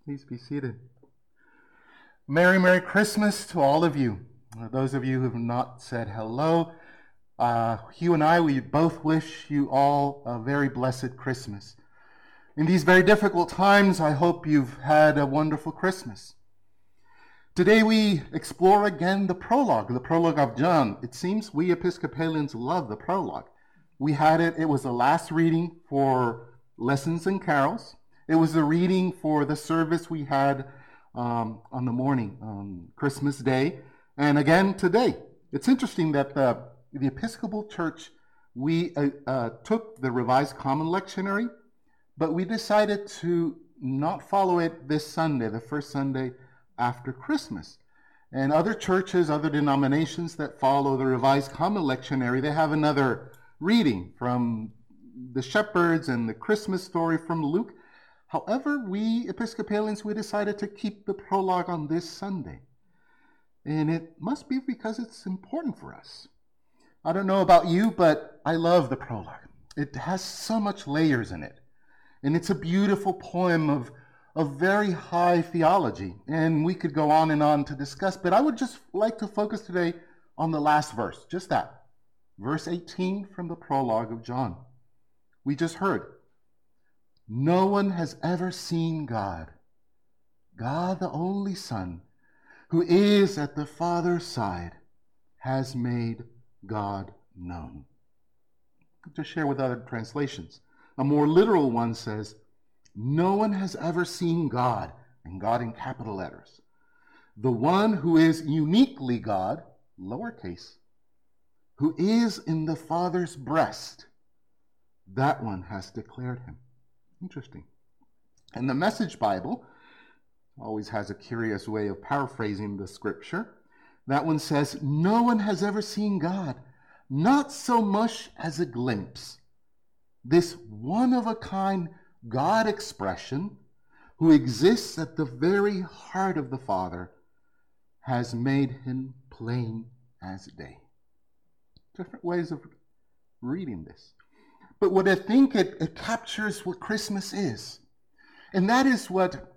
Please be seated. Merry Christmas to all of you. Those of you who have not said hello, Hugh and I, we both wish you all a very blessed Christmas. In these very difficult times, I hope you've had a wonderful Christmas. Today we explore again the prologue of John. It seems we Episcopalians love the prologue. We had it was the last reading for Lessons and Carols. It was the reading for the service we had on the morning, Christmas Day, and again today. It's interesting that the Episcopal Church, we took the Revised Common Lectionary, but we decided to not follow it this Sunday, the first Sunday after Christmas. And other churches, other denominations that follow the Revised Common Lectionary, they have another reading from the shepherds and the Christmas story from Luke. However, we Episcopalians, we decided to keep the prologue on this Sunday. And it must be because it's important for us. I don't know about you, but I love the prologue. It has so much layers in it. And it's a beautiful poem of very high theology. And we could go on and on to discuss, but I would just like to focus today on the last verse, just that. Verse 18 from the prologue of John. We just heard, no one has ever seen God, God the only Son, who is at the Father's side, has made God known. To share with other translations. A more literal one says, no one has ever seen God, and God in capital letters. The one who is uniquely God, lowercase, who is in the Father's breast, that one has declared him. Interesting. And the Message Bible always has a curious way of paraphrasing the scripture. That one says, no one has ever seen God, not so much as a glimpse. This one-of-a-kind God expression, who exists at the very heart of the Father, has made him plain as day. Different ways of reading this. But what I think it captures what Christmas is. And that is what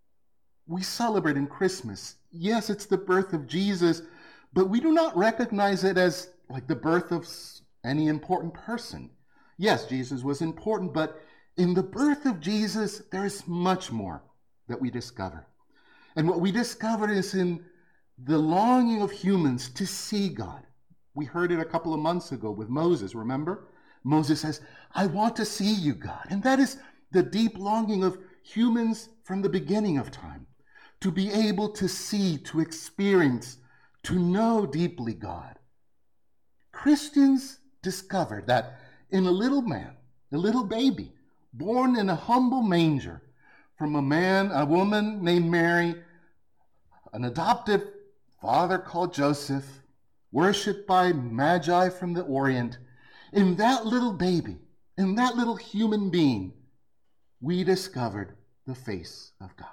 we celebrate in Christmas. Yes, it's the birth of Jesus, but we do not recognize it as like the birth of any important person. Yes, Jesus was important, but in the birth of Jesus, there is much more that we discover. And what we discover is in the longing of humans to see God. We heard it a couple of months ago with Moses, remember? Moses says, I want to see you, God. And that is the deep longing of humans from the beginning of time, to be able to see, to experience, to know deeply God. Christians discovered that in a little man, a little baby, born in a humble manger, from a woman named Mary, an adoptive father called Joseph, worshipped by Magi from the Orient, in that little baby, in that little human being, we discovered the face of God.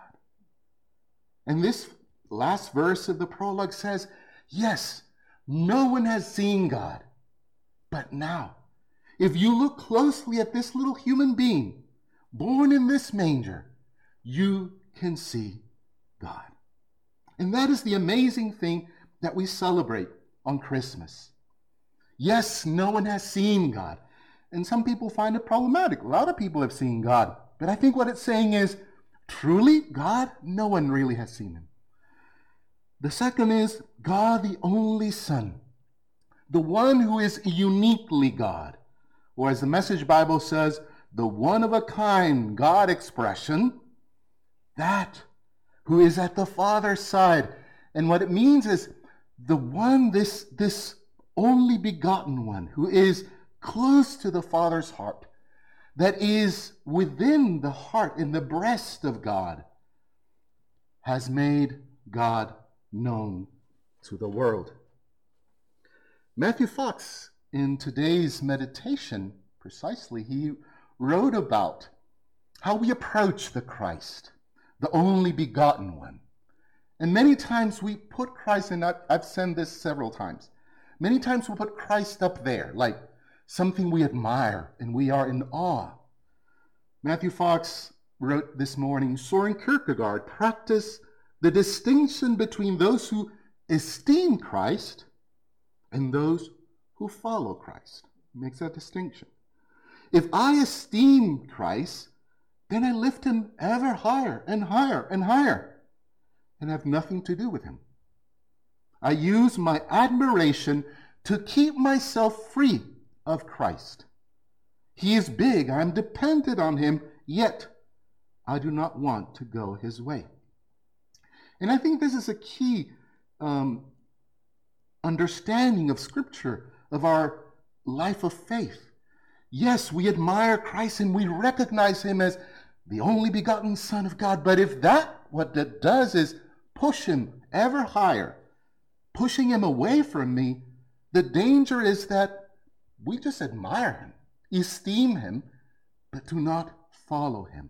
And this last verse of the prologue says, yes, no one has seen God, but now, if you look closely at this little human being, born in this manger, you can see God. And that is the amazing thing that we celebrate on Christmas. Yes, no one has seen God. And some people find it problematic. A lot of people have seen God. But I think what it's saying is, truly, God, no one really has seen him. The second is, God the only Son, the one who is uniquely God. Or as the Message Bible says, the one-of-a-kind God expression, that who is at the Father's side. And what it means is the one, this only begotten one, who is close to the Father's heart, that is within the heart, in the breast of God, has made God known to the world. Matthew Fox, in today's meditation, precisely, he wrote about how we approach the Christ, the only begotten one. And many times we put Christ, and I've said this several times, many times we put Christ up there, like something we admire and we are in awe. Matthew Fox wrote this morning, Soren Kierkegaard practiced the distinction between those who esteem Christ and those who follow Christ. He makes that distinction. If I esteem Christ, then I lift him ever higher and higher and higher and have nothing to do with him. I use my admiration to keep myself free of Christ. He is big, I'm dependent on him, yet I do not want to go his way. And I think this is a key understanding of Scripture, of our life of faith. Yes, we admire Christ and we recognize him as the only begotten Son of God, but if what that does is push him ever higher, pushing him away from me, the danger is that we just admire him, esteem him, but do not follow him.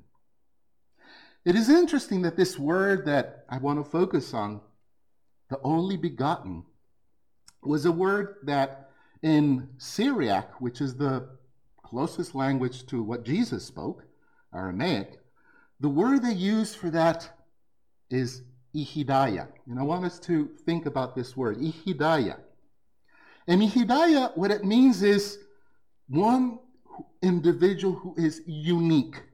It is interesting that this word that I want to focus on, the only begotten, was a word that in Syriac, which is the closest language to what Jesus spoke, Aramaic, the word they use for that is Ihidaya. And I want us to think about this word, Ihidaya. And Ihidaya, what it means is one individual who is unique,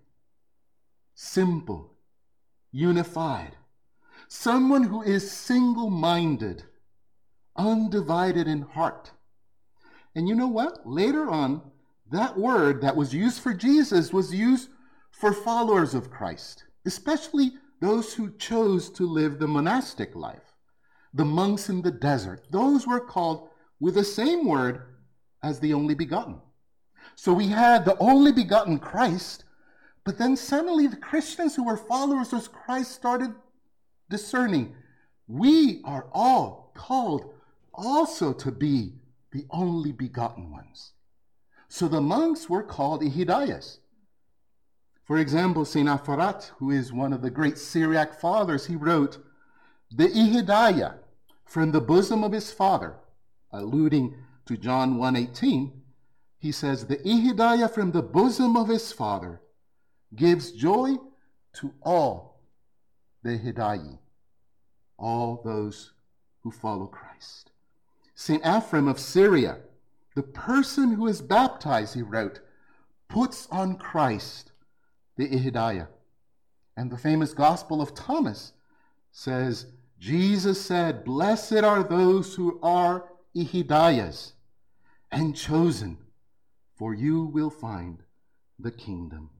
simple, unified. Someone who is single-minded, undivided in heart. And you know what? Later on, that word that was used for Jesus was used for followers of Christ, especially those who chose to live the monastic life, the monks in the desert. Those were called with the same word as the only begotten. So we had the only begotten Christ, but then suddenly the Christians who were followers of Christ started discerning, we are all called also to be the only begotten ones. So the monks were called Ihidayas. For example, St. Afarat, who is one of the great Syriac fathers, he wrote, the Ihidaya from the bosom of his father, alluding to John 1:18, he says, the Ihidaya from the bosom of his father gives joy to all the Hidayi, all those who follow Christ. St. Ephraim of Syria, the person who is baptized, he wrote, puts on Christ, the Ihidaya. And the famous Gospel of Thomas says, Jesus said, blessed are those who are Ihidayas and chosen, for you will find the kingdom.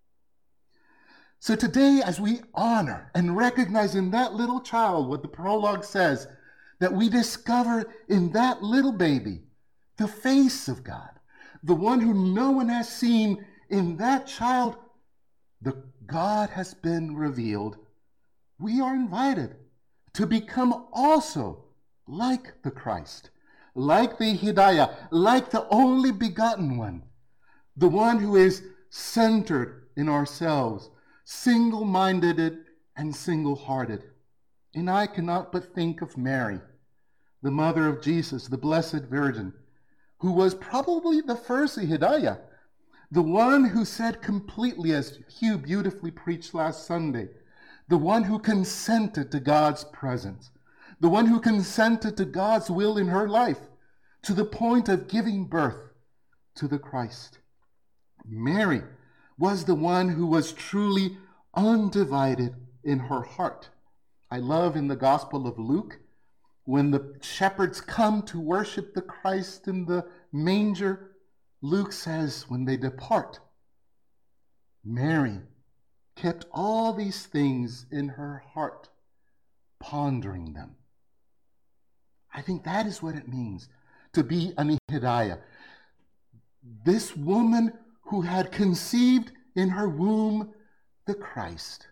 So today, as we honor and recognize in that little child what the prologue says, that we discover in that little baby the face of God, the one who no one has seen, in that child, the God has been revealed. We are invited to become also like the Christ, like the Hidayah, like the only begotten one, the one who is centered in ourselves, single-minded and single-hearted. And I cannot but think of Mary, the mother of Jesus, the Blessed Virgin, who was probably the first Hidayah, the one who said completely, as Hugh beautifully preached last Sunday, the one who consented to God's presence, the one who consented to God's will in her life, to the point of giving birth to the Christ. Mary was the one who was truly undivided in her heart. I love in the Gospel of Luke, when the shepherds come to worship the Christ in the manger, Luke says, when they depart, Mary kept all these things in her heart, pondering them. I think that is what it means to be an Ihidayah. This woman who had conceived in her womb the Christ,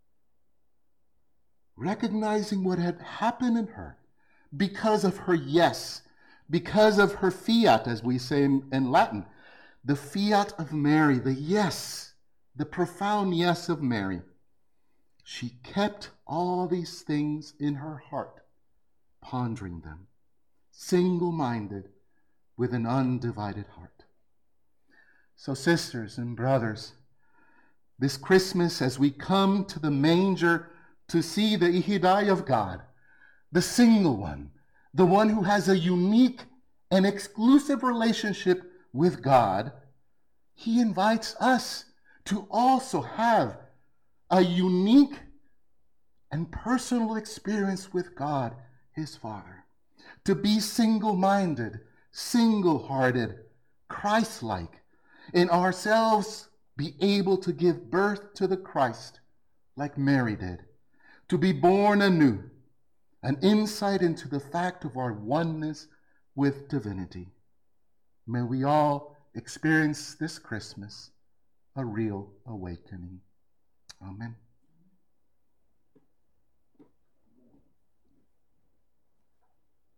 recognizing what had happened in her because of her yes, because of her fiat, as we say in Latin, the fiat of Mary, the yes, the profound yes of Mary. She kept all these things in her heart, pondering them, single-minded, with an undivided heart. So sisters and brothers, This Christmas, as we come to the manger to see the Ihidai of God, the single one, the one who has a unique and exclusive relationship with God, he invites us to also have a unique and personal experience with God, his Father, to be single-minded, single-hearted, Christ-like, in ourselves be able to give birth to the Christ like Mary did, to be born anew, an insight into the fact of our oneness with divinity. May we all experience this Christmas a real awakening. Amen.